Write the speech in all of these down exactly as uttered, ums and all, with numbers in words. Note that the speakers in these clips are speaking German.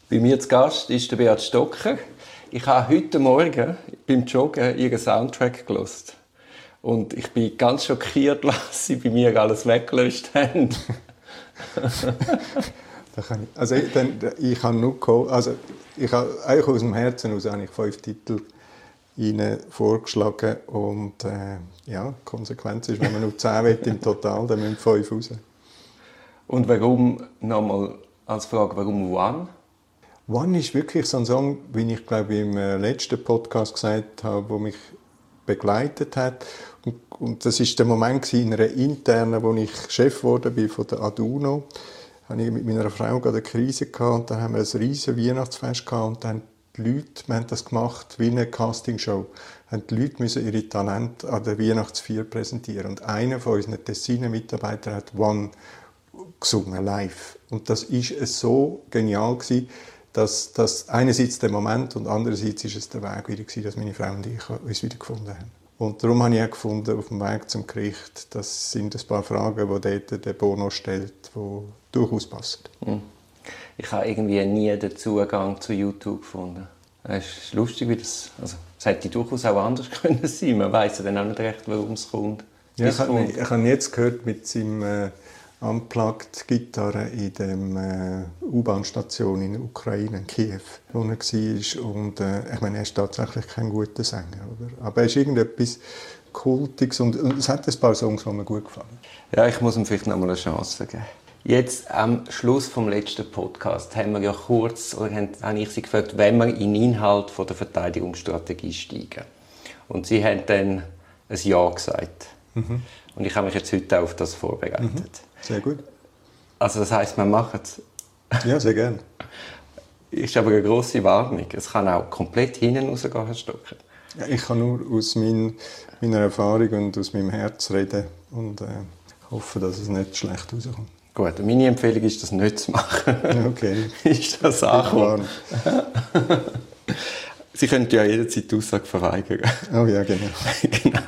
Bei mir zu Gast ist der Beat Stocker. Ich habe heute Morgen beim Joggen ihren Soundtrack gehört. Und ich bin ganz schockiert, was sie bei mir alles weggelöscht haben. da kann ich, also ich, dann, ich habe nur also ich habe eigentlich aus dem Herzen aus habe ich fünf Titel Ihnen vorgeschlagen und äh, ja, die Konsequenz ist, wenn man nur zehn will im Total, dann müssen fünf raus. Und warum, nochmal als Frage, warum One? One ist wirklich so ein Song, wie ich glaube im letzten Podcast gesagt habe, der mich begleitet hat. Und, und das war der Moment in einer internen, wo ich Chef geworden bin von der Aduno. Da hatte ich mit meiner Frau gerade eine Krise gehabt, und dann haben wir ein riesiges Weihnachtsfest gehabt und dann die Leute, wir haben das gemacht wie eine Castingshow, haben die Leute müssen ihre Talente an der Weihnachtsfeier präsentieren. Und einer von unseren Tessiner Mitarbeitern hat One gesungen, live. Und das war so genial gewesen, dass, dass einerseits der Moment und andererseits ist es der Weg wieder gewesen, dass meine Frau und ich uns wieder gefunden haben. Und darum habe ich auch gefunden, auf dem Weg zum Gericht, das sind ein paar Fragen, die dort der Bono stellt, die durchaus passen. Hm. Ich habe irgendwie nie den Zugang zu YouTube gefunden. Es ist lustig, wie das, also es hätte durchaus auch anders können sein. Man weiss ja dann auch nicht recht, warum es kommt. Ja, ich habe, ich habe jetzt gehört mit seinem äh, Unplugged-Gitarre in der äh, U-Bahn-Station in der Ukraine, in Kiew, wo er war. Und äh, ich meine, er ist tatsächlich kein guter Sänger, oder? Aber er ist irgendetwas Kultiges und, und es hat ein paar Songs, die mir gut gefallen. Ja, ich muss ihm vielleicht noch mal eine Chance geben. Jetzt am Schluss vom letzten Podcast haben wir ja kurz, oder habe ich Sie gefragt, wenn wir in den Inhalt von der Verteidigungsstrategie steigen. Und Sie haben dann ein Ja gesagt. Mhm. Und ich habe mich jetzt heute auch auf das vorbereitet. Mhm. Sehr gut. Also das heisst, wir machen es? Ja, sehr gerne. Ist aber eine grosse Warnung. Es kann auch komplett hinten rausgehen, Herr Stocker. Ja, ich kann nur aus mein, meiner Erfahrung und aus meinem Herz reden und äh, hoffe, dass es nicht schlecht rauskommt. Gut, meine Empfehlung ist, das nicht zu machen. Okay. Ist das angekommen? Sie können ja jederzeit die Aussage verweigern. Oh ja, genau. Genau.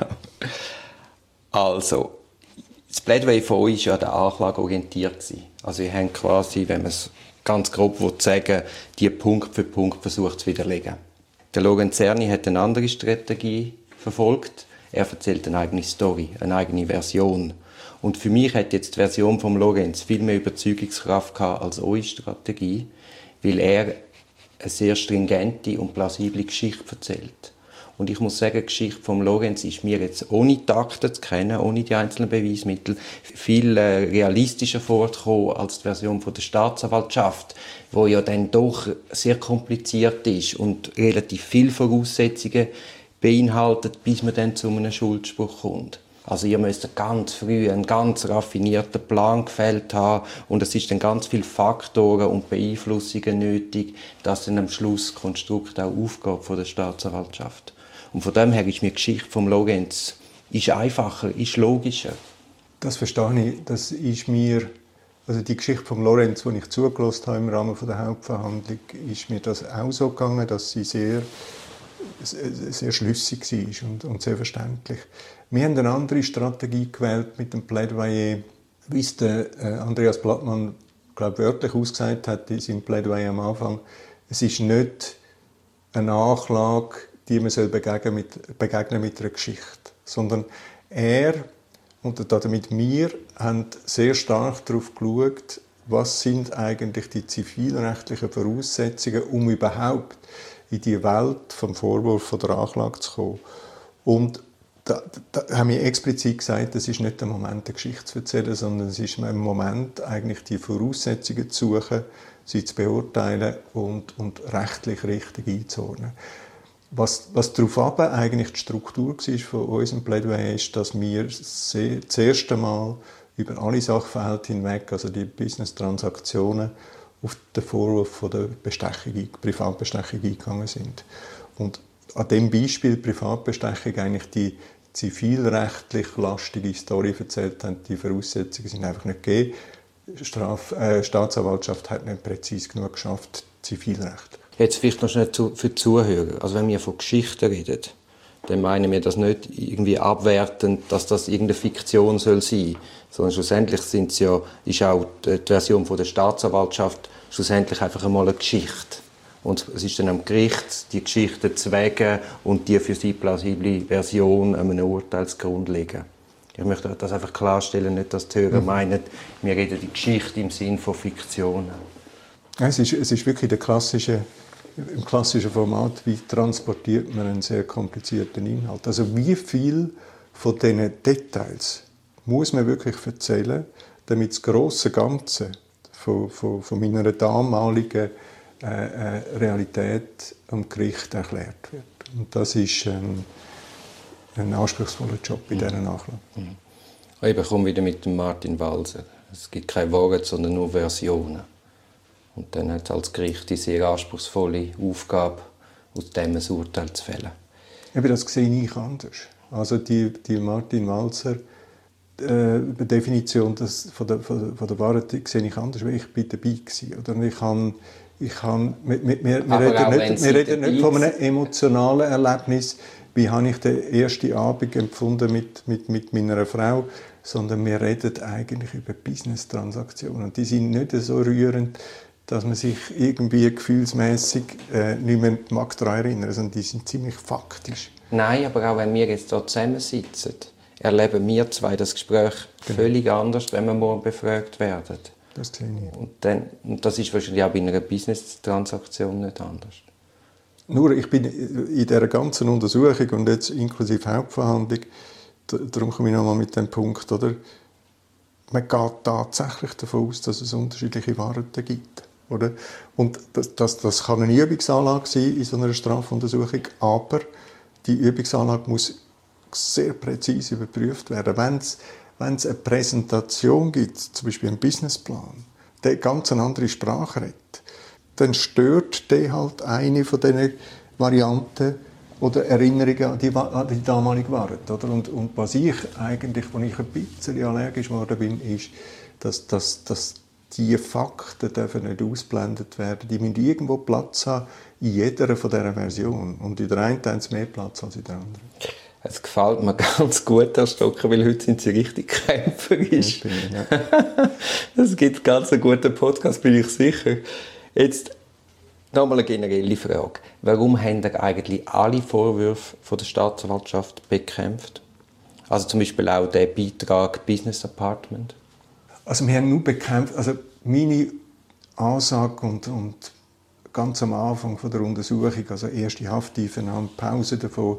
Also, das Plädoyer von euch war ja an der Anklage orientiert. Also, ihr habt quasi, wenn man es ganz grob sagen will, die Punkt für Punkt versucht zu widerlegen. Der Lorenz Zerny hat eine andere Strategie verfolgt. Er erzählt eine eigene Story, eine eigene Version. Und für mich hat jetzt die Version von Lorenz viel mehr Überzeugungskraft gehabt als eure Strategie, weil er eine sehr stringente und plausible Geschichte erzählt. Und ich muss sagen, die Geschichte von Lorenz ist mir jetzt ohne Takte zu kennen, ohne die einzelnen Beweismittel, viel äh, realistischer vorgekommen als die Version von der Staatsanwaltschaft, wo ja dann doch sehr kompliziert ist und relativ viele Voraussetzungen beinhaltet, bis man dann zu einem Schuldspruch kommt. Also ihr müsst ganz früh einen ganz raffinierten Plan gefällt haben und es ist dann ganz viele Faktoren und Beeinflussungen nötig, dass dann am Schluss das Konstrukt auch aufgeht von der Staatsanwaltschaft. Und von dem her ist mir die Geschichte von Lorenz ist einfacher, ist logischer. Das verstehe ich. Das ist mir, also die Geschichte von Lorenz, die ich zugelassen habe im Rahmen der Hauptverhandlung, ist mir das auch so gegangen, dass sie sehr, sehr schlüssig war und, und sehr verständlich. Wir haben eine andere Strategie gewählt mit dem Plädoyer, wie es der äh, Andreas Blattmann, glaube wörtlich ausgesagt hat in seinem Plädoyer am Anfang. Es ist nicht eine Anklage, die man soll begegnen mit, begegnen mit einer Geschichte, sondern er und damit wir haben sehr stark darauf geschaut, was sind eigentlich die zivilrechtlichen Voraussetzungen, um überhaupt in die Welt vom Vorwurf von der Anklage zu kommen. Und Da, da haben wir explizit gesagt, es ist nicht der Moment, eine Geschichte zu erzählen, sondern es ist ein Moment, eigentlich die Voraussetzungen zu suchen, sie zu beurteilen und, und rechtlich richtig einzuordnen. Was, was darauf aber eigentlich die Struktur war von unserem Plädoyer ist, dass wir sehr, das erste Mal über alle Sachverhalte hinweg, also die Business-Transaktionen, auf den Vorwurf von der Bestechung, Privatbestechung eingegangen sind. Und an dem Beispiel Privatbestechung eigentlich die zivilrechtlich lastige Story erzählt haben, die Voraussetzungen sind einfach nicht gegeben. Straf, äh, Staatsanwaltschaft hat nicht präzise genug geschafft, Zivilrecht. Jetzt vielleicht noch schnell für die Zuhörer. Also wenn wir von Geschichten reden, dann meinen wir das nicht irgendwie abwertend, dass das irgendeine Fiktion soll sein, sondern schlussendlich sind's ja, ist auch die Version von der Staatsanwaltschaft schlussendlich einfach einmal eine Geschichte. Und es ist dann am Gericht, die Geschichte zu wägen und die für sie plausible Version einem Urteilsgrund legen. Ich möchte das einfach klarstellen, nicht, dass die Hörer mhm. meinen, wir reden die Geschichte im Sinn von Fiktionen. Es ist, es ist wirklich der klassische, im klassischen Format, wie transportiert man einen sehr komplizierten Inhalt. Also wie viel von diesen Details muss man wirklich erzählen, damit das grosse Ganze von, von, von meiner damaligen äh, äh, Realität am Gericht erklärt wird. Und das ist ähm, ein anspruchsvoller Job in dieser Nachlage. Mhm. Ich komme wieder mit dem Martin Walser. Es gibt keine Worte, sondern nur Versionen. Und dann hat als Gericht die sehr anspruchsvolle Aufgabe, aus dem ein Urteil zu fällen. Eben, das sehe ich anders. Also die, die Martin Walser äh, Definition das, von, der, von, der, von der Wahrheit sehe ich anders, weil ich bin dabei war. Oder ich kann, ich kann, wir, wir, wir reden nicht, wir reden nicht von einem emotionalen Erlebnis, wie habe ich den ersten Abend empfunden mit, mit, mit meiner Frau, sondern wir reden eigentlich über Business-Transaktionen. Und die sind nicht so rührend, dass man sich irgendwie gefühlsmässig äh, nicht mehr mag daran erinnern, sondern die sind ziemlich faktisch. Nein, aber auch wenn wir jetzt hier zusammensitzen, erleben wir zwei das Gespräch genau. völlig anders, wenn wir morgen befragt werden. Das sehe ich. Und, dann, und das ist wahrscheinlich auch bei einer Business-Transaktion nicht anders. Nur, ich bin in dieser ganzen Untersuchung und jetzt inklusive Hauptverhandlung, darum komme ich nochmal mit dem Punkt, oder? Man geht tatsächlich davon aus, dass es unterschiedliche Wahrheiten gibt. Oder? Und das, das, das kann eine Übungsanlage sein in so einer Strafuntersuchung, aber die Übungsanlage muss sehr präzise überprüft werden. Wenn es, wenn es eine Präsentation gibt, zum Beispiel einen Businessplan, der ganz eine andere Sprache redet, dann stört der halt eine von diesen Varianten oder Erinnerungen an die, an die damalige Wahrheit. Oder? Und, und was ich eigentlich, wo ich ein bisschen allergisch geworden bin, ist, dass, dass, dass die Fakten dürfen nicht ausblendet werden. Die müssen irgendwo Platz haben in jeder von dieser Version. Und in der einen haben sie mehr Platz als in der anderen. Es gefällt mir ganz gut, Herr Stocker, weil heute sind Sie richtig kämpferisch. Ja. Es gibt ganz einen guten Podcast, bin ich sicher. Jetzt nochmal eine generelle Frage. Warum haben ihr eigentlich alle Vorwürfe von der Staatsanwaltschaft bekämpft? Also zum Beispiel auch den Beitrag Business Apartment? Also wir haben nur bekämpft, also meine Ansage und, und ganz am Anfang von der Untersuchung, also erste Hafteinvernahme, Pause davon,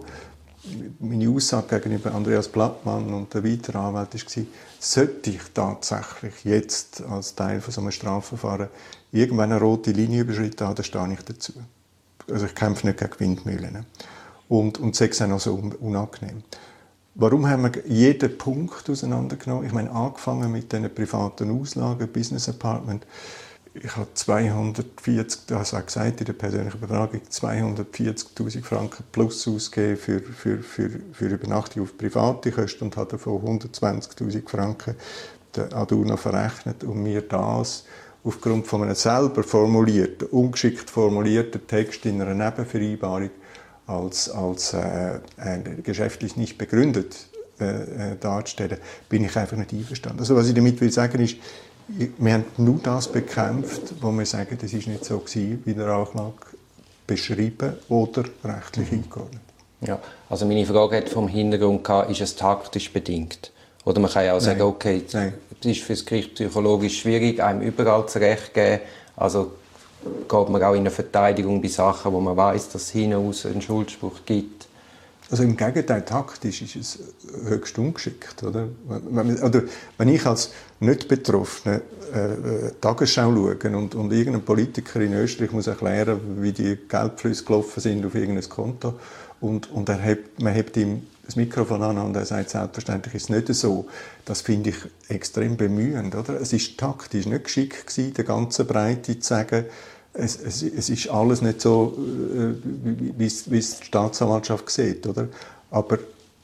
meine Aussage gegenüber Andreas Blattmann und der weiteren Anwalt war, sollte ich tatsächlich jetzt als Teil von so einem Strafverfahren irgendwann eine rote Linie überschritten haben, dann stehe ich dazu. Also ich kämpfe nicht gegen Windmühlen. Und, und das ist auch noch so unangenehm. Warum haben wir jeden Punkt auseinandergenommen? Ich meine, angefangen mit diesen privaten Auslagen, Business Apartment. Ich habe zweihundertvierzig, das habe ich gesagt in der persönlichen Befragung, zweihundertvierzigtausend Franken plus ausgegeben für, für, für, für Übernachtung auf private Kosten und habe davon hundertzwanzigtausend Franken der Aduna verrechnet und mir das aufgrund von einem selber formulierten, ungeschickt formulierten Text in einer Nebenvereinbarung als, als äh, äh, geschäftlich nicht begründet äh, darzustellen, bin ich einfach nicht einverstanden. Also was ich damit will sagen ist, wir haben nur das bekämpft, wo wir sagen, das ist nicht so gewesen, wie der Anklage beschrieben oder rechtlich eingeordnet. Ja, also meine Frage hat vom Hintergrund gehabt, ist es taktisch bedingt? Oder man kann ja auch sagen, Nein. okay, Nein. es ist für das Gericht psychologisch schwierig, einem überall das Recht zu geben. Also geht man auch in eine Verteidigung bei Sachen, wo man weiß, dass es hinaus einen Schuldspruch gibt. Also im Gegenteil, taktisch ist es höchst ungeschickt. Oder, oder wenn ich als Nicht-Betroffener äh, Tagesschau schaue und, und irgendein Politiker in Österreich muss erklären, wie die Geldflüsse gelaufen sind auf irgendein Konto und, und er hebt, man hebt ihm das Mikrofon an und er sagt, selbstverständlich ist es nicht so. Das finde ich extrem bemühend. Oder? Es ist taktisch nicht geschickt gewesen, der ganzen Breite zu sagen, Es, es, es ist alles nicht so, äh, wie es die Staatsanwaltschaft sieht, oder? Aber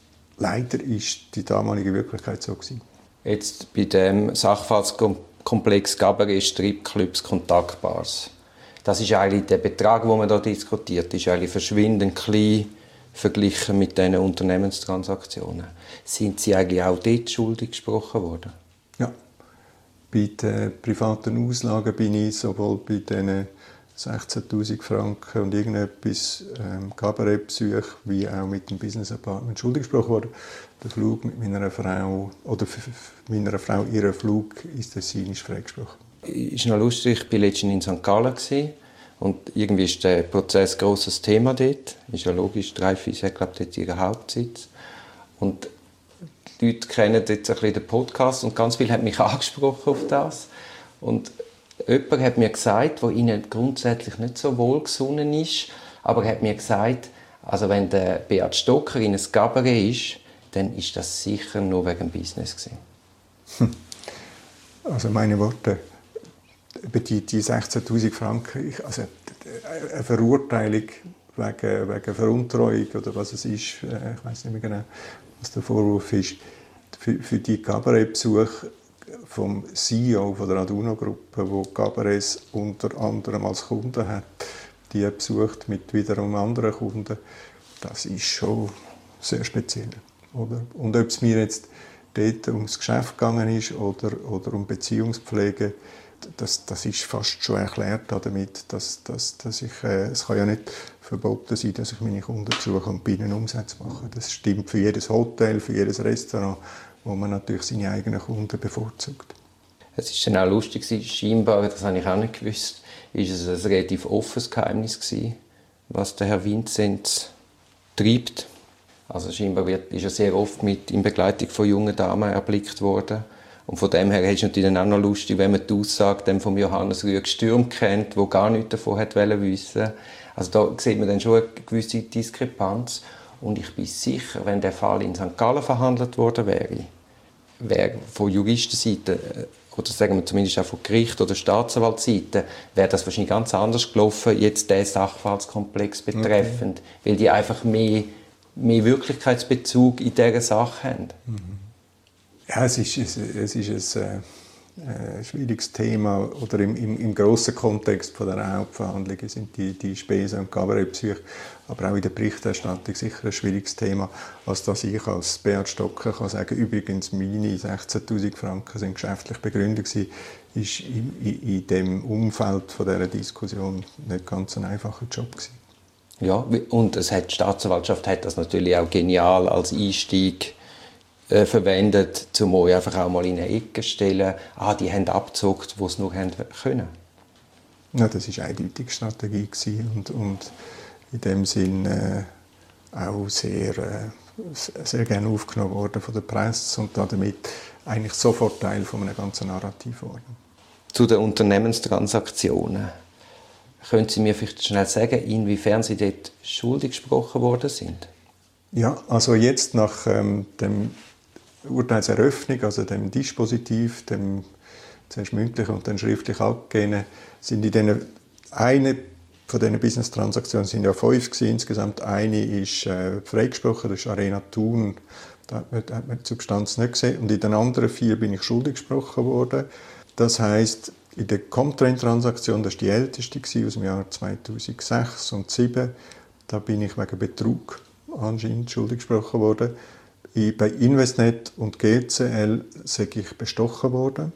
leider ist die damalige Wirklichkeit so gewesen. Jetzt bei dem Sachverhaltskomplex Gabaret Stripclubs Kontaktbars. Das ist eigentlich der Betrag, den man da diskutiert, ist eigentlich verschwindend klein verglichen mit diesen Unternehmenstransaktionen. Sind Sie eigentlich auch dort schuldig gesprochen worden? Ja. Bei den privaten Auslagen bin ich sowohl bei diesen sechzehntausend Franken und irgendetwas ähm, Kabarettbesuch wie auch mit dem Business Apartment schuldig gesprochen worden. Der Flug mit meiner Frau, oder meiner Frau, ihren Flug ins Tessin ist freigesprochen. Ist noch lustig, ich war letztens in Sankt Gallen und irgendwie ist der Prozess ein grosses Thema dort. Ist ja logisch, die Raiffeisen hat, glaube ich, dort ihren Hauptsitz. Und die Leute kennen jetzt ein bisschen den Podcast und ganz viele haben mich angesprochen auf das. Und jemand hat mir gesagt, der ihnen grundsätzlich nicht so wohlgesonnen ist, aber er hat mir gesagt, also wenn der Beat Stocker in ein Cabaret ist, dann ist das sicher nur wegen dem Business gewesen. Also meine Worte, über die, die sechzehntausend Franken, also eine Verurteilung wegen, wegen Veruntreuung oder was es ist, ich weiß nicht mehr genau, was der Vorwurf ist, für, für die Kabarettbesuche vom C E O von der Aduno-Gruppe, der Cabarets unter anderem als Kunden hat, die er besucht mit wiederum anderen Kunden, das ist schon sehr speziell. Oder? Und ob es mir jetzt dort ums Geschäft gegangen ist oder, oder um Beziehungspflege, das, das ist fast schon erklärt damit, dass, dass, dass ich, äh, es kann ja nicht verboten sein, dass ich meine Kunden besuche und bei ihnen Umsätze mache. Das stimmt für jedes Hotel, für jedes Restaurant, wo man natürlich seine eigenen Kunden bevorzugt. Es ist dann auch lustig, scheinbar, das habe ich auch nicht gewusst, ist es ein relativ offenes Geheimnis gewesen, was der Herr Vinzenz treibt. Also scheinbar wird, ist er sehr oft mit in Begleitung von jungen Damen erblickt worden. Und von dem her ist es natürlich auch noch lustig, wenn man die Aussage von Johannes Rüegg-Stürm kennt, der gar nichts davon hat wissen. Also da sieht man dann schon eine gewisse Diskrepanz. Und ich bin sicher, wenn der Fall in Sankt Gallen verhandelt worden wäre, wäre von Juristenseite, oder sagen wir zumindest auch von Gericht- oder Staatsanwaltsseite, wäre das wahrscheinlich ganz anders gelaufen, jetzt diesen Sachverhaltskomplex betreffend, okay. Weil die einfach mehr, mehr Wirklichkeitsbezug in dieser Sache haben. Mhm. Ja, es ist, es, es ist ein äh, schwieriges Thema. Oder im, im, im grossen Kontext von der Hauptverhandlungen sind die, die Spesen und Kabarettbesuche, aber auch in der Berichterstattung sicher ein schwieriges Thema, als dass ich als Beat Stocker kann sagen, übrigens meine sechzehntausend Franken sind geschäftlich begründet gewesen, ist in, in, in dem Umfeld von dieser Diskussion nicht ganz ein einfacher Job gewesen. Ja, und es hat, die Staatsanwaltschaft hat das natürlich auch genial als Einstieg äh, verwendet, um euch einfach auch mal in eine Ecke zu stellen. Ah, die haben abgezockt, wo sie nur haben können. Ja, das war eine eindeutige Strategie gewesen und, und in dem Sinn äh, auch sehr, äh, sehr gerne aufgenommen worden von der Presse und damit eigentlich sofort Teil von einem ganzen Narrativ geworden. Zu den Unternehmenstransaktionen. Können Sie mir vielleicht schnell sagen, inwiefern Sie dort schuldig gesprochen worden sind? Ja, also jetzt nach ähm, dem Urteilseröffnung, also dem Dispositiv, dem zuerst mündlich und dann schriftlich abgegeben, sind in diesen, eine von diesen Business-Transaktionen sind ja fünf gewesen, insgesamt. Eine ist äh, freigesprochen, das ist Arena Thun, da hat man, da hat man die Substanz nicht gesehen. Und in den anderen vier bin ich schuldig gesprochen worden. Das heisst, in der Comtrain-Transaktion, das war die älteste aus dem Jahr zweitausendsechs und zweitausendsieben, da bin ich wegen Betrug anscheinend schuldig gesprochen worden. Bei Investnet und G C L sei ich bestochen worden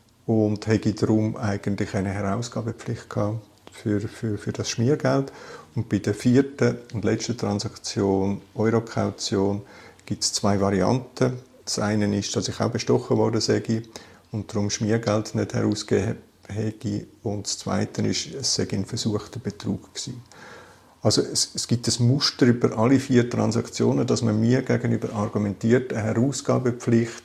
und hätte darum eigentlich eine Herausgabepflicht gehabt für, für, für das Schmiergeld. Und bei der vierten und letzten Transaktion, Eurokaution, gibt es zwei Varianten. Das eine ist, dass ich auch bestochen worden sei und darum Schmiergeld nicht herausgegeben habe. Und das Zweite ist, es sei ein versuchter Betrug gewesen. Also es, es gibt ein Muster über alle vier Transaktionen, dass man mir gegenüber argumentiert, eine Herausgabepflicht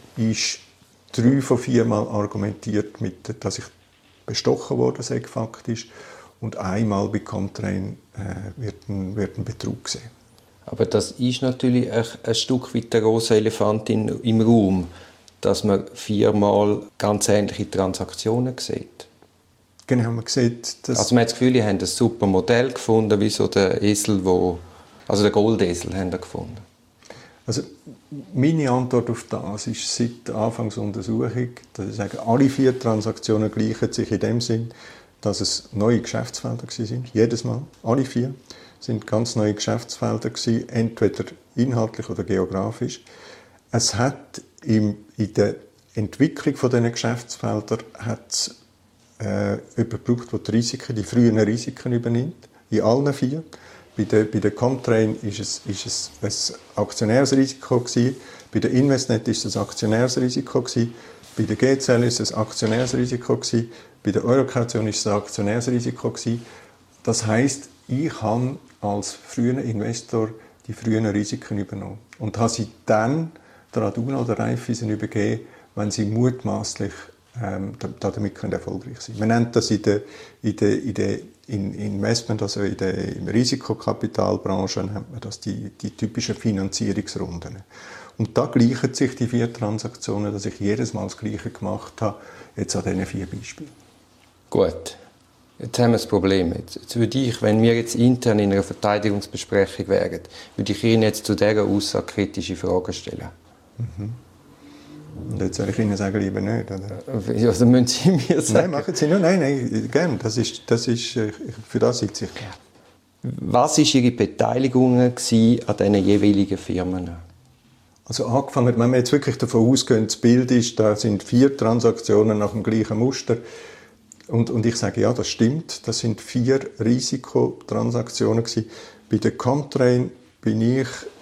ist drei von vier Mal argumentiert, mit, dass ich bestochen worden sei, faktisch. Und einmal bei Comtrain äh, wird, ein, wird ein Betrug gesehen. Aber das ist natürlich ein, ein Stück weit der grosse Elefant in, im Raum, dass man viermal ganz ähnliche Transaktionen sieht. Genau, man sieht, dass... Also man hat das Gefühl, die haben ein super Modell gefunden, wie so der Esel, wo, also der Goldesel haben sie gefunden. Also meine Antwort auf das ist seit der Anfangsuntersuchung, dass ich sage, alle vier Transaktionen gleichen sich in dem Sinn, dass es neue Geschäftsfelder sind, jedes Mal, alle vier. sind ganz neue Geschäftsfelder gewesen, entweder inhaltlich oder geografisch. Es hat im, in der Entwicklung von diesen Geschäftsfeldern hat's, äh, jemanden gebraucht, der die Risiken, die frühen Risiken übernimmt, in allen vier. Bei der, bei der Comtrain ist es, ist es ein Aktionärsrisiko gewesen. Bei der Investnet ist es ein Aktionärsrisiko gewesen. Bei der G C L ist es ein Aktionärsrisiko gewesen. Bei der Eurocaution ist es ein Aktionärsrisiko gewesen. Das heisst, ich habe als früher Investor die frühen Risiken übernommen und habe sie dann der Aduna oder Raiffeisen übergeben, wenn sie mutmaßlich ähm, damit können erfolgreich sein können. Man nennt das in der, in der, in der in Investment, also in der in der Risikokapitalbranche, nennt man das die, die typischen Finanzierungsrunden. Und da gleichen sich die vier Transaktionen, dass ich jedes Mal das Gleiche gemacht habe, jetzt an diesen vier Beispielen. Gut, jetzt haben wir das Problem. Jetzt, jetzt würde ich, wenn wir jetzt intern in einer Verteidigungsbesprechung wären, würde ich Ihnen jetzt zu dieser Aussage kritische Fragen stellen. Mhm. Und jetzt soll ich Ihnen sagen, lieber nicht, oder? Ja, also müssen Sie mir sagen. Nein, machen Sie nur. Nein, nein, gerne. Das ist, das ist, für das sitze ich gerne. Was waren Ihre Beteiligungen an diesen jeweiligen Firmen? Also angefangen, wenn wir jetzt wirklich davon ausgehen, das Bild ist, da sind vier Transaktionen nach dem gleichen Muster. Und, und ich sage, ja, das stimmt. Das sind vier Risikotransaktionen gewesen. Bei der Comtrain bin ich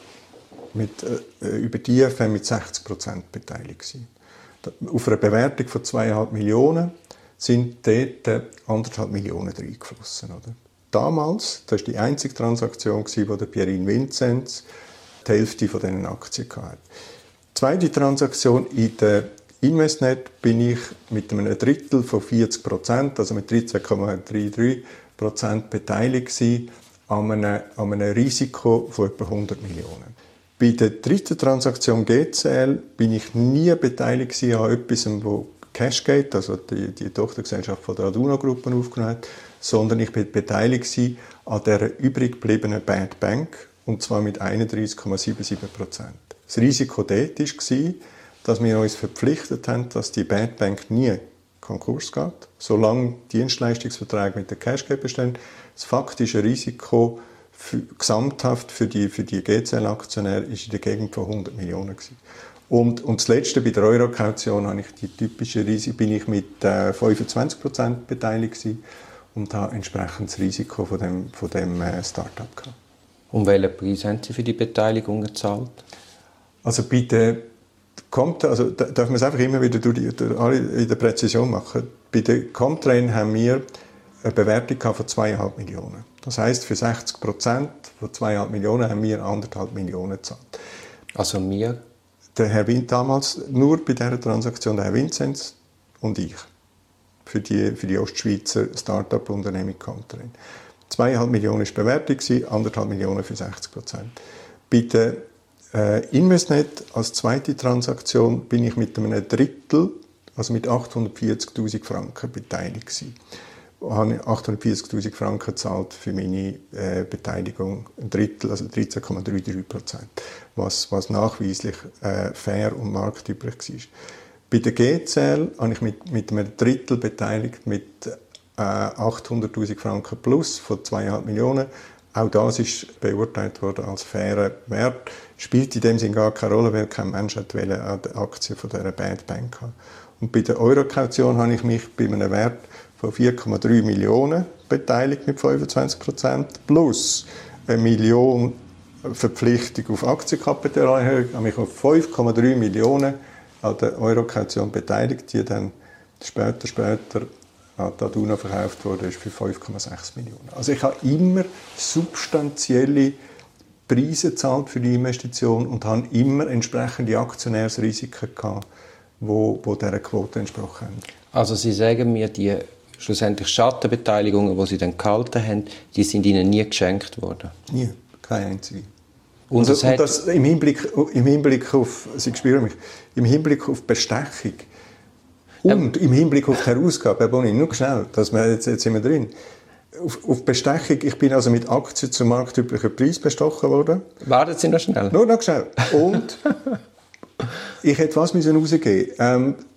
mit, äh, über die I F M mit sechzig Prozent beteiligt gewesen. Auf einer Bewertung von zweieinhalb Millionen sind dort anderthalb Millionen reingeflossen. Oder? Damals, das war die einzige Transaktion, wo der Pierin Vinzenz die Hälfte von diesen Aktien hatte. Die zweite Transaktion in der Investnet bin ich mit einem Drittel von vierzig Prozent, also mit dreizehn Komma dreiunddreißig Prozent beteiligt gewesen, an einem, an einem Risiko von etwa hundert Millionen. Bei der dritten Transaktion G C L bin ich nie beteiligt gewesen an etwas, wo Cashgate, also die, die Tochtergesellschaft von der Aduna-Gruppe aufgenommen hat, sondern ich bin beteiligt gewesen an der übrig gebliebenen Bad Bank, und zwar mit einunddreißig Komma siebenundsiebzig Prozent. Das Risiko dort war, dass wir uns verpflichtet haben, dass die Bad Bank nie Konkurs geht, solange Dienstleistungsverträge mit der Cashgate bestehen. Das faktische Risiko für, gesamthaft für die, für die G C L-Aktionäre ist in der Gegend von hundert Millionen gewesen. Und, und das Letzte, bei der Eurocaution, habe ich die typische Risiko, bin ich mit äh, fünfundzwanzig Prozent beteiligt gewesen und habe entsprechend das Risiko von dem, von dem äh, Start-up gehabt. Und welchen Preis haben Sie für die Beteiligung gezahlt? Also bei der Compt, also darf man es einfach immer wieder durch die, durch alle in der Präzision machen. Bei der Comtrain haben wir eine Bewertung von zweieinhalb Millionen. Das heisst, für sechzig Prozent von zweieinhalb Millionen haben wir anderthalb Millionen gezahlt. Also wir? Der Herr Wind damals, nur bei dieser Transaktion, der Herr Vinzenz und ich. Für die, für die Ostschweizer Start-up-Unternehmung Comtrain. zweieinhalb Millionen war die Bewertung, anderthalb Millionen für sechzig Prozent. Bei der äh, Investnet als zweite Transaktion bin ich mit einem Drittel, also mit achthundertvierzigtausend Franken beteiligt gewesen. Ich habe achthundertvierzigtausend Franken gezahlt für meine äh, Beteiligung, ein Drittel, also dreizehn Komma dreiunddreißig Prozent, was, was nachweislich äh, fair und marktüblich war. Bei der G C L habe ich mit, mit einem Drittel beteiligt, mit äh, achthunderttausend Franken plus von zweieinhalb Millionen. Auch das ist beurteilt worden als fairer Wert. Spielt in dem Sinne gar keine Rolle, weil kein Mensch an der Aktie von dieser Bad Bank hat. Und bei der Eurocaution habe ich mich bei einem Wert von vier Komma drei Millionen beteiligt mit fünfundzwanzig Prozent plus eine Million Verpflichtung auf Aktienkapitalerhöhung. Ich habe mich auf fünf Komma drei Millionen an der Eurocaution beteiligt, die dann später, später an die Aduna verkauft wurde, ist für fünf Komma sechs Millionen. Also ich habe immer substanzielle Preise gezahlt für die Investition und habe immer entsprechende Aktionärsrisiken gehabt, wo, wo dieser Quote entsprochen haben. Also Sie sagen mir, die schlussendlich Schattenbeteiligungen, die Sie dann gehalten haben, die sind Ihnen nie geschenkt worden? Nie, keine einzige. Und, und, das, und das im Hinblick, im Hinblick auf, Sie spüren mich, im Hinblick auf Bestechung und ähm, im Hinblick auf die Herausgabe, Herr Boni, nur schnell, dass wir, jetzt, jetzt sind wir drin. Auf, auf Bestechung, ich bin also mit Aktien zum marktüblichen Preis bestochen worden. Warten Sie noch schnell. Nur noch schnell. Und ich hätte was müssen rausgeben. Ähm,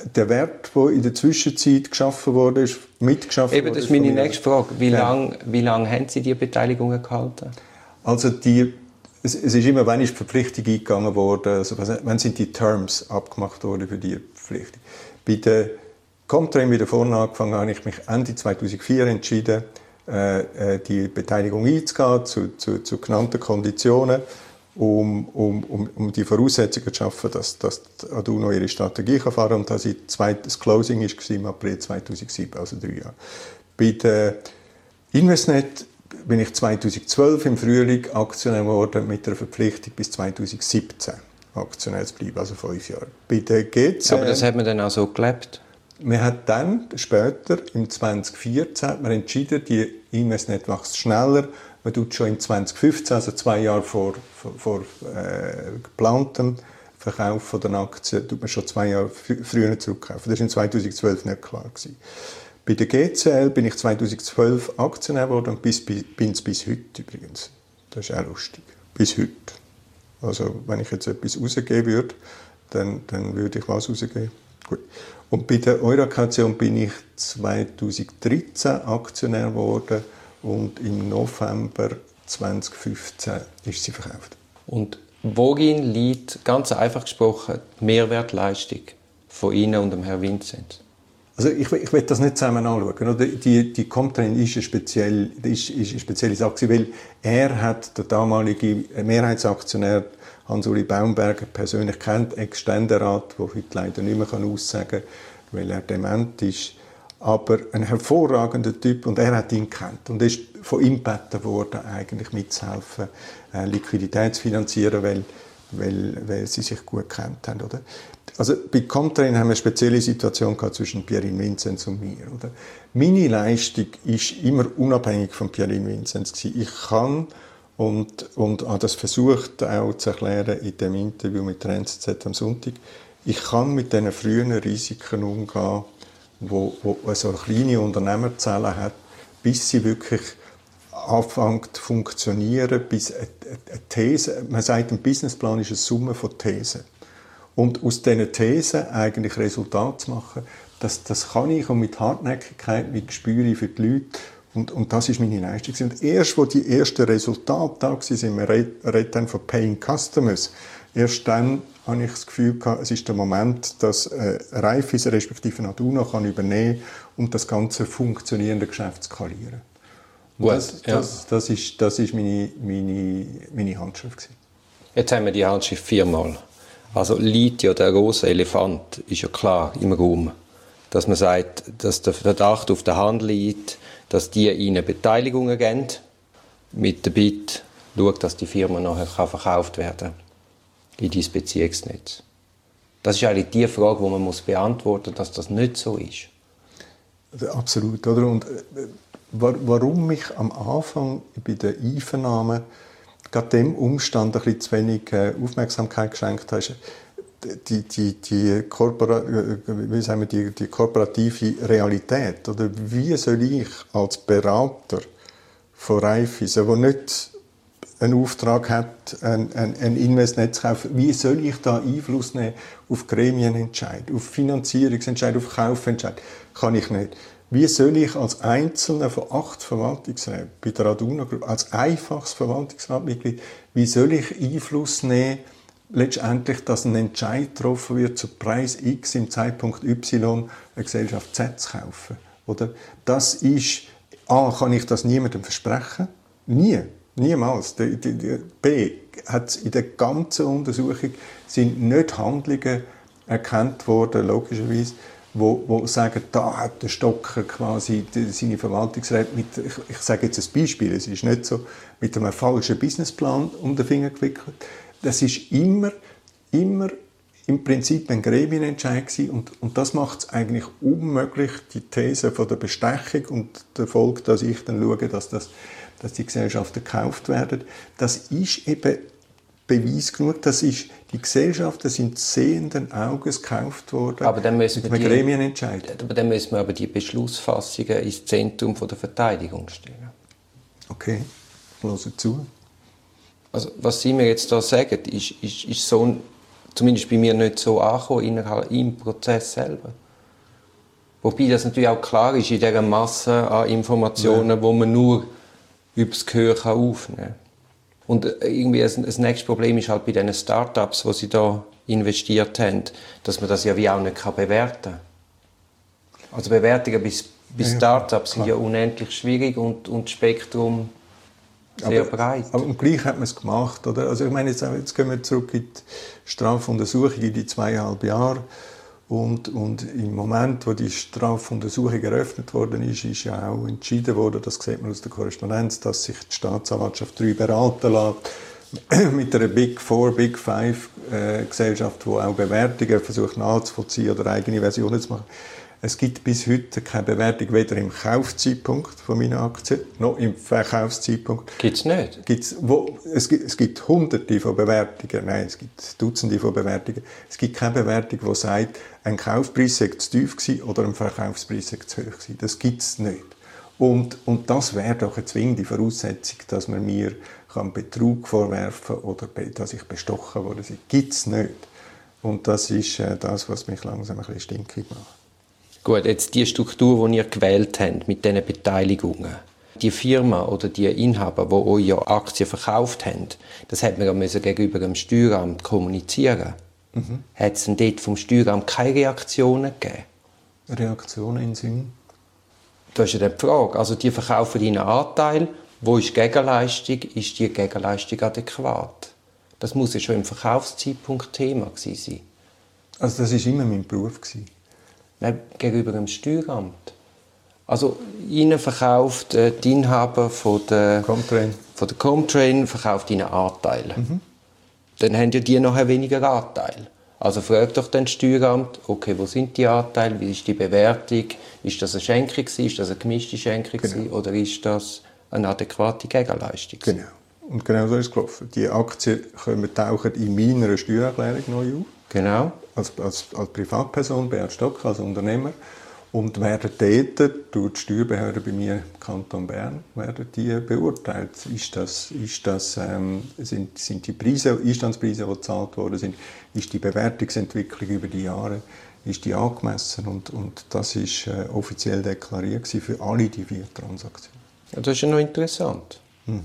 der Wert, der in der Zwischenzeit geschaffen wurde, ist mitgeschaffen Eben, das ist meine nächste Frage. Wie ja. lange wie lang haben Sie die Beteiligungen gehalten? Also die, es, es ist immer, wann ist die Verpflichtung eingegangen worden, also wann sind die Terms abgemacht worden für die Verpflichtung. Bei der Comtrain wieder vorne angefangen, habe ich mich Ende zweitausendvier entschieden, äh, die Beteiligung einzugehen zu, zu, zu genannten Konditionen, um, um, um, um die Voraussetzungen zu schaffen, dass, dass Aduno ihre Strategie kann fahren kann. Und das, das Closing war im April zweitausendsieben, also drei Jahre. Bei der Investnet bin ich zweitausendzwölf im Frühling Aktionär geworden mit einer Verpflichtung bis zweitausendsiebzehn Aktionär zu bleiben, also fünf Jahre. Bei der G C L, aber das hat man dann auch so gelebt? Man hat dann, später, im zweitausendvierzehn, hat man entschieden, die Investnet wächst schneller. Man tut schon im zweitausendfünfzehn, also zwei Jahre vor, vor, vor äh, geplantem Verkauf von den Aktien, tut man schon zwei Jahre früher zurückkaufen. Das war in zweitausendzwölf nicht klar gewesen. Bei der G C L bin ich zweitausendzwölf Aktionär geworden und bis, bin es bis heute übrigens. Das ist auch lustig. Bis heute. Also wenn ich jetzt etwas rausgeben würde, dann, dann würde ich was rausgeben. Gut. Und bei der Eurocaution bin ich zweitausenddreizehn Aktionär geworden und im November zweitausendfünfzehn ist sie verkauft. Und worin liegt, ganz einfach gesprochen, die Mehrwertleistung von Ihnen und dem Herrn Vinzenz? Also ich, ich will das nicht zusammen anschauen. Die, die Comtrain ist eine spezielle, ist, ist eine spezielle Sache, weil er hat der damalige Mehrheitsaktionär Hans-Uli Baumberger persönlich kennt, Ex-Ständerat, der heute leider nicht mehr aussagen kann, weil er dement ist. Aber ein hervorragender Typ und er hat ihn gekannt und ist von ihm gebeten worden, eigentlich mitzuhelfen, äh, Liquidität zu finanzieren, weil, weil, weil sie sich gut gekannt haben. Oder? Also bei Comtrain haben wir eine spezielle Situation gehabt zwischen Pierin Vinzenz und mir. Oder? Meine Leistung ist immer unabhängig von Pierin Vinzenz gewesen. Ich kann und, und habe das versucht auch zu erklären in dem Interview mit der N Z Z am Sonntag. Ich kann mit diesen frühen Risiken umgehen, wo, wo so eine kleine Unternehmerzelle hat, bis sie wirklich anfängt zu funktionieren, bis eine, eine These, man sagt, ein Businessplan ist eine Summe von Thesen. Und aus diesen Thesen eigentlich Resultate zu machen, das, das kann ich und mit Hartnäckigkeit, mit Gespür für die Leute. Und, und das ist meine Leistung. Und erst, wo die ersten Resultate da waren, wir reden dann von Paying Customers, erst dann habe ich das Gefühl gehabt, es ist der Moment, dass äh, Raiffeisen respektive Aduno kann übernehmen und das ganze funktionierende Geschäft skalieren. Gut, das, ja. das, das ist, das ist meine, meine, meine Handschrift gewesen. Jetzt haben wir die Handschrift viermal. Also liegt ja der große Elefant, ist ja klar im Raum, dass man sagt, dass der Verdacht auf der Hand liegt, dass die ihnen Beteiligungen geben, mit der Bitte, schaut, dass die Firma nachher verkauft werden kann in dein Beziehungsnetz. Das ist eigentlich die Frage, die man muss beantworten muss, dass das nicht so ist. Absolut, oder? Und äh, warum mich am Anfang bei der Einvernahme gerade dem Umstand ein bisschen zu wenig äh, Aufmerksamkeit geschenkt habe, die, die, die, Korpora- wie sagen wir, die, die korporative Realität. Oder wie soll ich als Berater von Raiffeisen, der nicht einen Auftrag hat, ein, ein, ein Investnet zu kaufen, wie soll ich da Einfluss nehmen auf Gremienentscheid, auf Finanzierungsentscheid, auf Kaufentscheid? Kann ich nicht. Wie soll ich als Einzelner von acht Verwaltungsräten bei der Aduno Group, als einfaches Verwaltungsratmitglied, wie soll ich Einfluss nehmen, letztendlich, dass ein Entscheid getroffen wird, zu Preis X im Zeitpunkt Y eine Gesellschaft Z zu kaufen? Oder? Das ist, A, kann ich das niemandem versprechen? Nie. Niemals. Die, die, die, B, hat in der ganzen Untersuchung sind nicht Handlungen erkannt worden, logischerweise, wo, wo sagen, da hat der Stocker quasi die, seine Verwaltungsräte mit, ich, ich sage jetzt ein Beispiel, es ist nicht so, mit einem falschen Businessplan um den Finger gewickelt. Das ist immer, immer im Prinzip ein Gremienentscheid gewesen und, und das macht es eigentlich unmöglich, die These von der Bestechung und der Folge, dass ich dann schaue, dass, das, dass die Gesellschaften gekauft werden, das ist eben Beweis genug, das ist, die Gesellschaften sind sehenden Auges gekauft worden aber dann müssen mit einem Gremienentscheid. Aber dann müssen wir aber die Beschlussfassungen ins Zentrum der Verteidigung stellen. Okay, ich höre zu. Also, was Sie mir jetzt da sagen, ist, ist, ist so ein zumindest bei mir nicht so angekommen innerhalb im Prozess selber. Wobei das natürlich auch klar ist in dieser Masse an Informationen, ja. wo man nur über das Gehör aufnehmen kann. Und irgendwie ein, ein nächstes Problem ist halt bei diesen Start-ups, wo sie da investiert haben, dass man das ja wie auch nicht bewerten kann. Also Bewertungen bei, bei Start-ups sind ja unendlich schwierig und, und das Spektrum sehr aber, breit. Aber und gleich hat man es gemacht, oder? Also ich meine, jetzt, jetzt gehen wir zurück in die Strafuntersuchung in die zweieinhalb Jahre. Und, und im Moment, wo die Strafuntersuchung eröffnet worden ist, ist ja auch entschieden worden, das sieht man aus der Korrespondenz, dass sich die Staatsanwaltschaft drei beraten lässt mit einer Big Four, Big Five äh, Gesellschaft, die auch Bewertungen versucht nachzuvollziehen oder eigene Versionen zu machen. Es gibt bis heute keine Bewertung, weder im Kaufzeitpunkt von meiner Aktien noch im Verkaufszeitpunkt. Gibt es nicht? Gibt's, wo, es, gibt, es gibt Hunderte von Bewertungen, nein, es gibt Dutzende von Bewertungen. Es gibt keine Bewertung, die sagt, ein Kaufpreis sei zu tief gewesen oder ein Verkaufspreis sei zu hoch gewesen. Das gibt es nicht. Und, und das wäre doch eine zwingende Voraussetzung, dass man mir kann Betrug vorwerfen kann oder dass ich bestochen wurde. Das gibt es nicht. Und das ist äh, das, was mich langsam ein bisschen stinkig macht. Gut, jetzt die Struktur, die ihr gewählt habt, mit diesen Beteiligungen, die Firma oder die Inhaber, die euch ja Aktien verkauft haben, das hat man ja müssen gegenüber dem Steueramt kommunizieren. Mhm. Hat es denn dort vom Steueramt keine Reaktionen gegeben? Reaktionen in Sinn? Das ist ja die Frage. Also die verkaufen deinen Anteil. Wo ist die Gegenleistung? Ist die Gegenleistung adäquat? Das muss ja schon im Verkaufszeitpunkt Thema gewesen sein. Also das war immer mein Beruf. Nein, gegenüber dem Steueramt. Also Ihnen verkauft äh, die Inhaber von der Comtrain, von der Comtrain verkauft Ihnen Anteile. Mhm. Dann haben ja die nachher weniger Anteile. Also fragt doch den Steueramt, okay, wo sind die Anteile, wie ist die Bewertung, ist das eine Schenkung, ist das eine gemischte Schenkung genau. oder ist das eine adäquate Gegenleistung? Genau. Und genau so ist es gelaufen. Die Aktien kommen, tauchen in meiner Steuererklärung neu auf. Genau. Als, als, als Privatperson, Beat Stocker, als Unternehmer. Und werden dort durch die Steuerbehörde bei mir im Kanton Bern werden die beurteilt. Ist das, ist das, ähm, sind, sind die Preise, Einstandspreise, die gezahlt worden sind, ist die Bewertungsentwicklung über die Jahre, ist die angemessen? Und, und das ist äh, offiziell deklariert für alle die vier Transaktionen. Ja, das ist ja noch interessant. Mhm.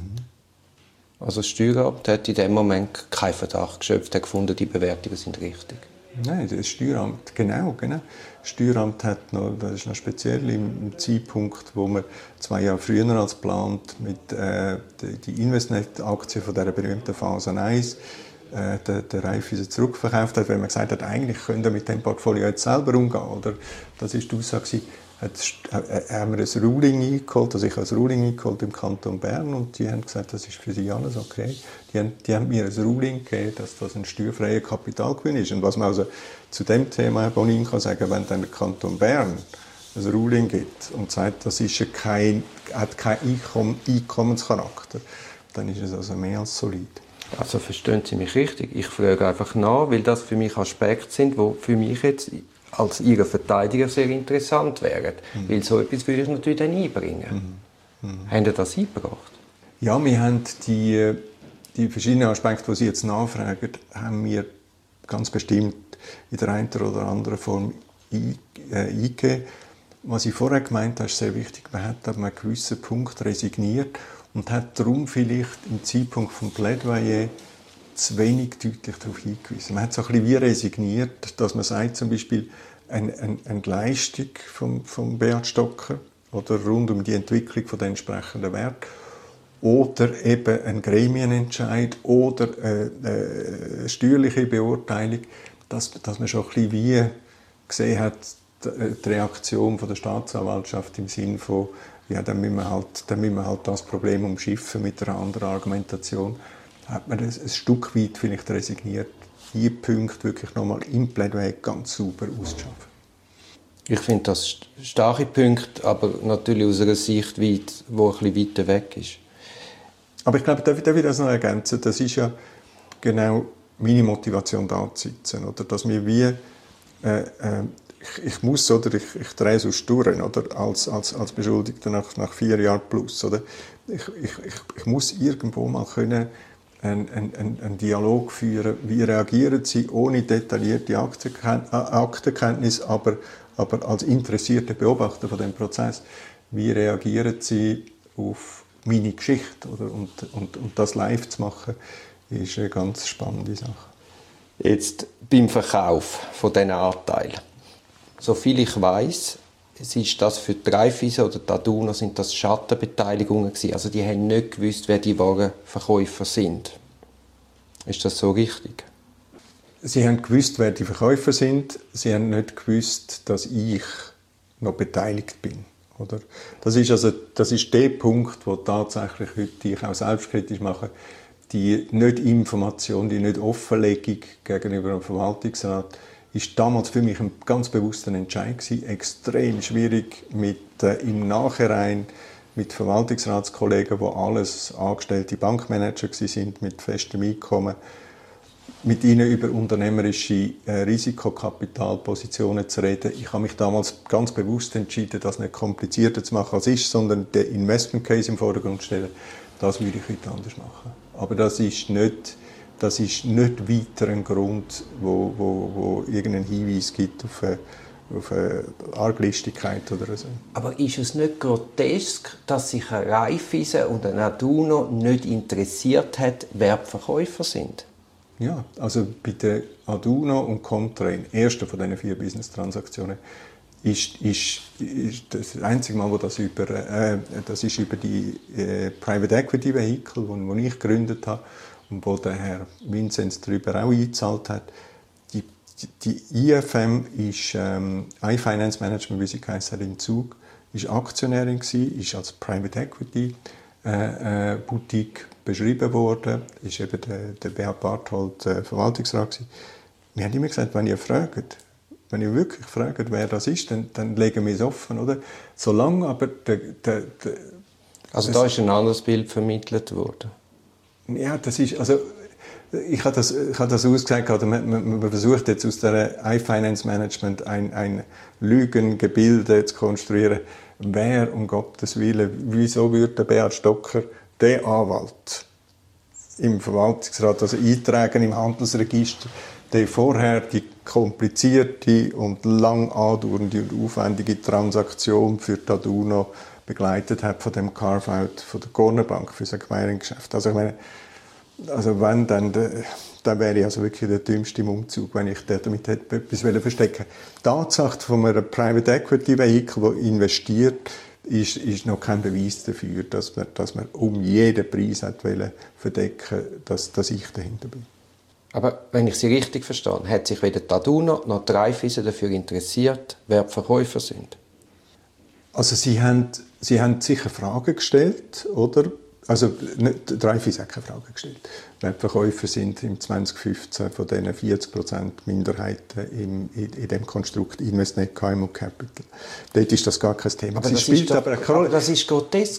Also das Steueramt hat in dem Moment keinen Verdacht geschöpft, hat gefunden, die Bewertungen sind richtig. Nein, das Steueramt, genau, genau. Das Steueramt hat noch, das ist noch speziell im, im Zeitpunkt, wo man zwei Jahre früher als geplant mit äh, die, die Investnet-Aktie von dieser berühmten Phase eins äh, der, der Raiffeisen zurückverkauft hat, weil man gesagt hat, eigentlich können wir mit dem Portfolio jetzt selber umgehen. Oder? Das war die Aussage. Hat, äh, haben wir ein Ruling eingeholt, also ich habe ein Ruling eingeholt im Kanton Bern und die haben gesagt, das ist für sie alles okay. Die haben, die haben mir ein Ruling gegeben, dass das ein steuerfreier Kapitalgewinn ist. Und was man also zu dem Thema Bonin kann sagen, wenn dann der Kanton Bern ein Ruling gibt und sagt, das ist kein, hat keinen Einkomm- Einkommenscharakter, dann ist es also mehr als solid. Also verstehen Sie mich richtig? Ich frage einfach nach, weil das für mich Aspekte sind, die für mich jetzt als Ihre Verteidiger sehr interessant wären. Mhm. Weil so etwas würde ich natürlich dann einbringen. Mhm. Mhm. Haben Sie das eingebracht? Ja, wir haben die, die verschiedenen Aspekte, die Sie jetzt nachfragen, haben wir ganz bestimmt in der einen oder anderen Form eingegeben. Was ich vorher gemeint habe, ist sehr wichtig. Man hat an einem gewissen Punkt resigniert und hat darum vielleicht im Zeitpunkt des Plädoyer zu wenig deutlich darauf hingewiesen. Man hat so ein bisschen wie resigniert, dass man sagt, zum Beispiel eine, eine, eine Leistung vom, vom Beat Stocker oder rund um die Entwicklung von den entsprechenden Wert oder eben ein Gremienentscheid oder äh, eine steuerliche Beurteilung, dass, dass man schon ein bisschen wie gesehen hat, die Reaktion von der Staatsanwaltschaft im Sinne von, ja, dann müssen wir halt, dann müssen wir halt das Problem umschiffen mit einer anderen Argumentation. Hat man das ein Stück weit vielleicht resigniert, diese Punkte wirklich nochmal im Plädoyer ganz sauber auszuschaffen. Ich finde das starke Punkte, aber natürlich aus einer Sicht, weit, die ein bisschen weiter weg ist. Aber ich glaube, darf ich das noch ergänzen? Das ist ja genau meine Motivation, da zu sitzen. Oder? Dass wir wie, äh, äh, ich, ich muss, oder ich, ich drehe es aus Sturren, oder? Als, als, als Beschuldigter nach, nach vier Jahren plus. Oder? Ich, ich, ich, ich muss irgendwo mal können, einen, einen, einen Dialog führen, wie reagieren sie ohne detaillierte Aktenkenntnis, aber, aber als interessierte Beobachter von dem Prozess, wie reagieren sie auf meine Geschichte, oder? Und, und, und das live zu machen, ist eine ganz spannende Sache. Jetzt beim Verkauf von diesen Anteilen. Soviel ich weiss, ist das für die Raiffeisen oder die Aduno sind das Schattenbeteiligungen gewesen. Also die haben nicht gewusst, wer die wahren Verkäufer sind. Ist das so richtig? Sie haben gewusst, wer die Verkäufer sind. Sie haben nicht gewusst, dass ich noch beteiligt bin. Oder? Das ist also, das ist der Punkt, wo tatsächlich heute ich auch selbstkritisch mache. Die Nicht-Information, die Nicht-Offenlegung gegenüber dem Verwaltungsrat ist damals für mich ein ganz bewusster Entscheid gewesen. Extrem schwierig mit äh, im Nachhinein mit Verwaltungsratskollegen, die alles angestellte Bankmanager sind mit festem Einkommen, mit ihnen über unternehmerische äh, Risikokapitalpositionen zu reden. Ich habe mich damals ganz bewusst entschieden, das nicht komplizierter zu machen als ist, sondern den Investment Case im Vordergrund zu stellen. Das würde ich heute anders machen. Aber das ist nicht, das ist nicht weiter ein Grund, wo, wo, wo irgendeinen Hinweis gibt auf eine, auf eine Arglistigkeit oder so. Aber ist es nicht grotesk, dass sich ein Raiffeisen und ein Aduno nicht interessiert hat, wer die Verkäufer sind? Ja, also bei der Aduno und Contrain, erste von diesen vier Business-Transaktionen, ist, ist, ist das einzige Mal, wo das über, äh, das ist über die äh, Private Equity Vehicle, wo, wo ich gegründet habe und wo der Herr Vinzenz darüber auch eingezahlt hat. Die, die I F M ist ähm, iFinance Management, wie sie geheißen hat, in Zug, ist Aktionärin gewesen, ist als Private Equity äh, äh, Boutique beschrieben worden, ist eben der, der Beat Barthold äh, Verwaltungsrat gewesen. Wir haben immer gesagt, wenn ihr fragt, wenn ihr wirklich fragt, wer das ist, dann, dann legen wir es offen, oder? Solange aber der, der, der also da ist ein anderes Bild vermittelt worden. Ja, das ist, also ich habe das, ich habe das ausgesagt, oder man, man, man versucht jetzt aus der iFinance Management ein, ein Lügengebilde zu konstruieren. Wer, um Gottes Willen, wieso würde der Beat Stocker den Anwalt im Verwaltungsrat, also eintragen im Handelsregister, der vorher die komplizierte und lang andauernde und aufwendige Transaktion für die Aduno begleitet hat von dem Carve-out von der Corner Bank für das Acquiring-Geschäft. Also ich meine, also wenn, dann, dann wäre ich also wirklich der dümmste im Umzug, wenn ich damit hätte etwas verstecken wollte. Die Tatsache von einem Private Equity Vehicle, das investiert, ist, ist noch kein Beweis dafür, dass man, dass man um jeden Preis hat wollen verdecken, dass, dass ich dahinter bin. Aber wenn ich Sie richtig verstehe, hat sich weder die Aduno noch die Raiffeisen dafür interessiert, wer die Verkäufer sind? Also Sie haben, Sie haben sicher Fragen gestellt, oder? Also nicht, die Raiffeisen hat keine Fragen gestellt. Wer die Verkäufer sind im zwanzig fünfzehn von diesen vierzig Prozent Minderheiten im, in, in dem Konstrukt Investnet K M U Capital. Dort ist das gar kein Thema. Aber, das ist, doch, aber, aber das ist grotesk.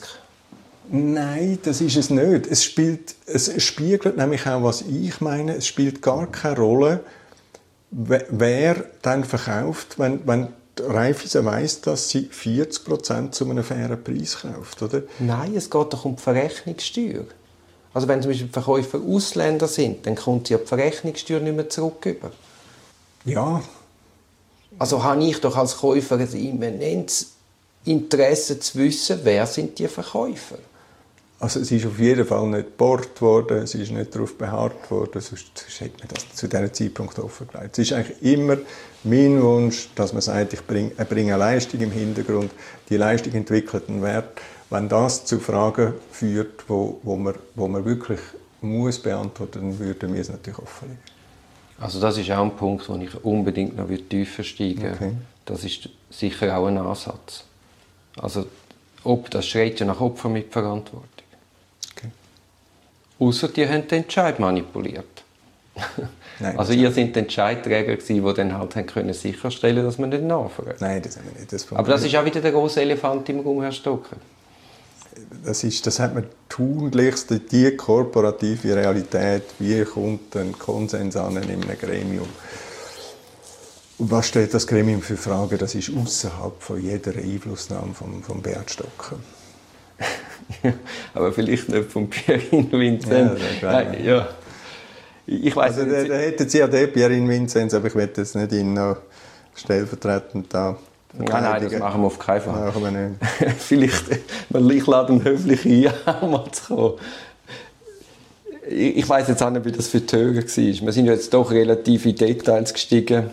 Nein, das ist es nicht. Es, spielt, es spiegelt nämlich auch, was ich meine. Es spielt gar keine Rolle, wer dann verkauft, wenn, wenn die Raiffeisen weiss, dass sie vierzig Prozent zu einem fairen Preis kauft, oder? Nein, es geht doch um die Verrechnungssteuer. Also wenn zum Beispiel Verkäufer Ausländer sind, dann kommt ja die Verrechnungssteuer nicht mehr zurück über. Ja. Also habe ich doch als Käufer ein immenses Interesse zu wissen, wer sind die Verkäufer. Also es ist auf jeden Fall nicht gebohrt worden, es ist nicht darauf beharrt worden, sonst hätte man das zu diesem Zeitpunkt offengelegt. Es ist eigentlich immer mein Wunsch, dass man sagt, ich bringe, ich bringe eine Leistung im Hintergrund, die Leistung entwickelt einen Wert. Wenn das zu Fragen führt, wo, wo, man, wo man wirklich muss beantworten, dann würden wir es natürlich offenlegen. Also das ist auch ein Punkt, wo ich unbedingt noch tiefer steigen würde. Okay. Das ist sicher auch ein Ansatz. Also ob, das schreit ja nach Opfermitverantwortung. Okay. Ausser die haben den Entscheid manipuliert. Nein, also ihr seid die Entscheidträger gewesen, die dann halt können sicherstellen, dass man nicht nachfragt. Nein, das haben wir nicht. Das Aber das ist auch wieder der große Elefant im Raum, Herr Stocker. Das, ist, das hat man tunlichst, die korporative Realität, wie kommt ein Konsens an in einem Gremium. Und was stellt das Gremium für Fragen? Das ist außerhalb von jeder Einflussnahme von, von Beat Stocker. Aber vielleicht nicht von Pierin Vinzenz. Ja, Nein, ja. Ich weiss also, nicht. Da hätten Sie ja den Pierin Vinzenz, aber ich werde jetzt nicht ihn noch stellvertretend da. Nein, nein, das machen wir auf keinen Fall. Machen wir nicht. Vielleicht, ich lade ihn höflich ein, auch mal zu kommen. Ich weiss jetzt auch nicht, wie das für die Hörer war. Wir sind jetzt doch relativ in Details gestiegen.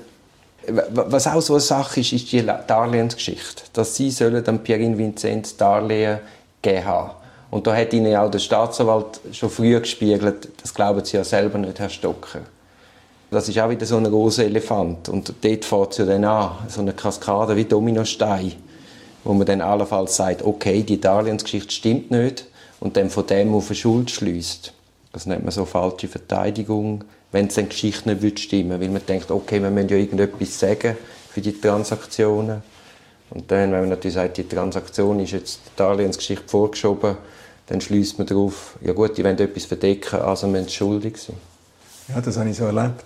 Was auch so eine Sache ist, ist die Darlehensgeschichte. Dass sie sollen dem Pierin Vinzenz Darlehen gegeben haben. Und da hat ihnen auch der Staatsanwalt schon früh gespiegelt, das glauben sie ja selber nicht, Herr Stocker. Das ist auch wieder so ein großer Elefant. Und dort fängt es ja dann an, so eine Kaskade wie Dominostein, wo man dann allenfalls sagt, okay, die Darlehensgeschichte stimmt nicht und dann von dem auf eine Schuld schliesst. Das nennt man so falsche Verteidigung, wenn es dann die Geschichte nicht stimmen will, weil man denkt, okay, wir müssen ja irgendetwas sagen für die Transaktionen. Und dann, wenn man natürlich sagt, die Transaktion ist jetzt die Darlehensgeschichte vorgeschoben, dann schließt man darauf, ja gut, die wollen etwas verdecken, also müssen sie schuldig sein. Ja, das habe ich so erlebt.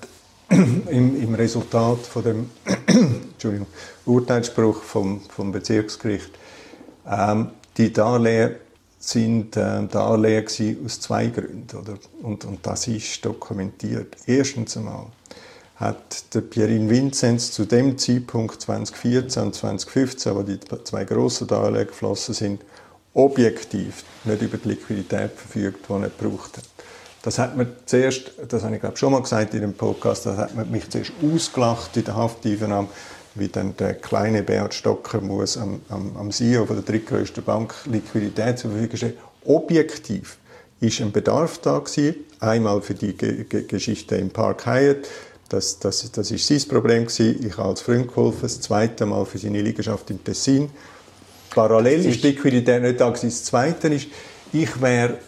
Im, im Resultat von dem Entschuldigung, Urteilsspruch vom, vom Bezirksgericht. Ähm, die Darlehen sind äh, Darlehen aus zwei Gründen. Oder? Und, und das ist dokumentiert. Erstens einmal hat der Pierin Vinzenz zu dem Zeitpunkt zwanzig vierzehn und zwanzig fünfzehn, wo die zwei grossen Darlehen geflossen sind, objektiv nicht über die Liquidität verfügt, die er gebraucht hat. Das hat man zuerst, das habe ich glaube schon mal gesagt in dem Podcast, das hat man mich zuerst ausgelacht in der Haftübernahme, wie dann der kleine Beat Stocker muss am, am, am C E O von der drittgrößten Bank Liquidität zur Verfügung stellen. Objektiv ist ein Bedarf da gewesen, einmal für die Ge- Ge- Geschichte im Park Hyatt, das, das, das ist sein Problem gewesen, ich habe als Freund geholfen, das zweite Mal für seine Liegenschaft im Tessin. Parallel ist die Liquidität nicht da gewesen. Das zweite ist, ich wäre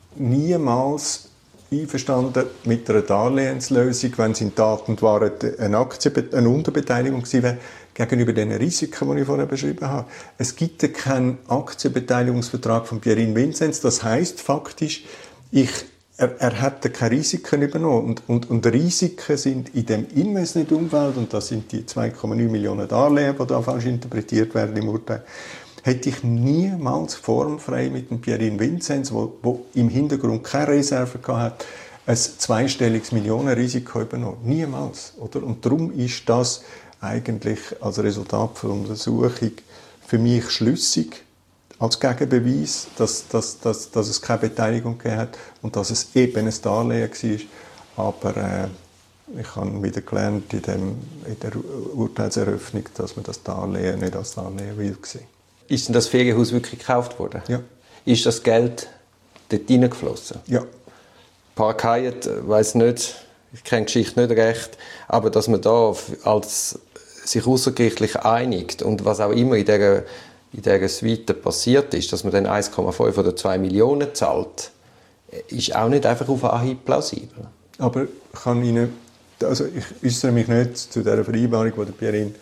niemals einverstanden mit einer Darlehenslösung, wenn es in Tat und Wahrheit eine, Aktie, eine Unterbeteiligung gewesen wäre, gegenüber den Risiken, die ich vorhin beschrieben habe. Es gibt ja keinen Aktienbeteiligungsvertrag von Pierin Vinzenz. Das heisst faktisch, ich, er, er hätte keine Risiken übernommen. Und, und, und Risiken sind in dem Investmentumfeld, und das sind die zwei Komma neun Millionen Darlehen, die da falsch interpretiert werden im Urteil, hätte ich niemals formfrei mit dem Pierin Vinzenz, wo, wo im Hintergrund keine Reserve hatte, ein zweistelliges Millionenrisiko übernommen. Niemals. Oder? Und darum ist das eigentlich als Resultat der Untersuchung für mich schlüssig, als Gegenbeweis, dass, dass, dass, dass es keine Beteiligung gegeben hat und dass es eben ein Darlehen war. Aber äh, ich habe wieder gelernt in, dem, in der Urteilseröffnung, dass man das Darlehen nicht als Darlehen will sehen. Ist denn das Ferienhaus wirklich gekauft worden? Ja. Ist das Geld dort hineingeflossen? Ja. Park Hyatt, weiss nicht, ich kenne die Geschichte nicht recht, aber dass man da als sich außergerichtlich einigt und was auch immer in dieser, in dieser Suite passiert ist, dass man dann eins Komma fünf oder zwei Millionen zahlt, ist auch nicht einfach auf Anhieb plausibel. Aber ich kann Ihnen, also ich äußere mich nicht zu dieser Vereinbarung, die der Pierin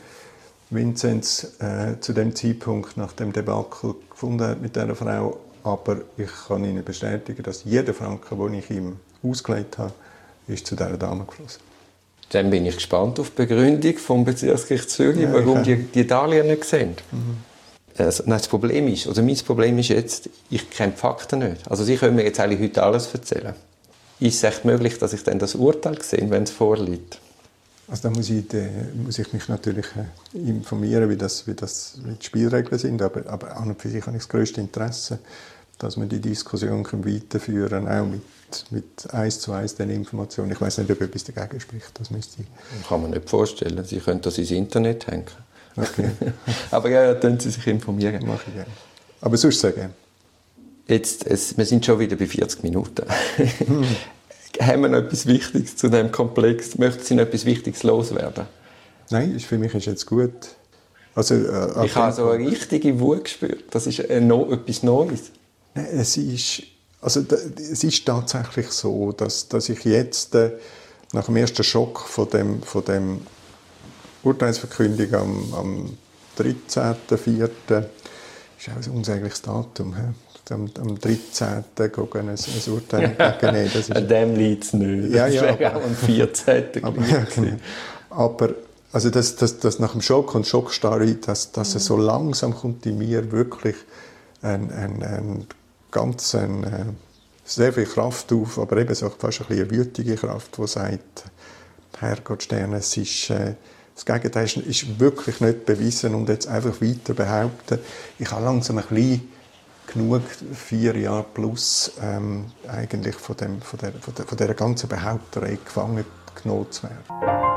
Vinzenz äh, zu dem Zeitpunkt nach dem Debakel gefunden hat mit dieser Frau, aber ich kann Ihnen bestätigen, dass jeder Franken, den ich ihm ausgelegt habe, ist zu dieser Dame geflossen. Dann bin ich gespannt auf die Begründung vom Bezirksgericht Zürich, ja, warum die, die Darlehen nicht sehen. Mhm. Also, nein, das Problem ist, also mein Problem ist jetzt, ich kenne die Fakten nicht. Also Sie können mir jetzt eigentlich heute alles erzählen. Ist es echt möglich, dass ich dann das Urteil sehe, wenn es vorliegt? Also da muss ich, da muss ich mich natürlich äh, informieren, wie, das, wie, das, wie die Spielregeln sind. Aber, aber an und für sich habe ich das grösste Interesse, dass wir die Diskussion weiterführen können, auch mit, mit eins zu eins den Informationen. Ich weiss nicht, ob etwas dagegen spricht. Das müsste ich. Kann man nicht vorstellen. Sie können das ins Internet hängen. Okay. Aber ja, ja, dann Sie sich informieren. Mache ich gerne. Aber sonst sehr gerne. Jetzt, es, wir sind schon wieder bei vierzig Minuten. Hm. Haben wir noch etwas Wichtiges zu diesem Komplex? Möchten Sie noch etwas Wichtiges loswerden? Nein, für mich ist jetzt gut. Also, äh, ich habe so eine richtige Wut gespürt. Das ist äh, no, etwas Neues. Nein, es ist, also, es ist tatsächlich so, dass, dass ich jetzt äh, nach dem ersten Schock von dem, von dem Urteilsverkündung am, am dreizehnten vierten ist auch ein unsägliches Datum. He? Am, am dreizehnten gucken ein, ein Urteil entgegennehmen. Das ist, an dem liegt es nicht. Ja, ja, das wäre auch am vierzehnten Aber, ja, genau. aber also das, das, das nach dem Schock und Schockstarre, dass, dass es so langsam kommt in mir wirklich ein, ein, ein ganz ein, äh, sehr viel Kraft auf, aber eben so fast ein bisschen eine wütige Kraft, die sagt, Herrgott Sterne, es ist, äh, das Gegenteil ist, ist wirklich nicht bewiesen und jetzt einfach weiter behaupten. Ich habe langsam ein bisschen genug, vier Jahre plus, ähm, eigentlich von, dem, von, der, von, der, von dieser ganzen Behaupterei gefangen genommen zu werden.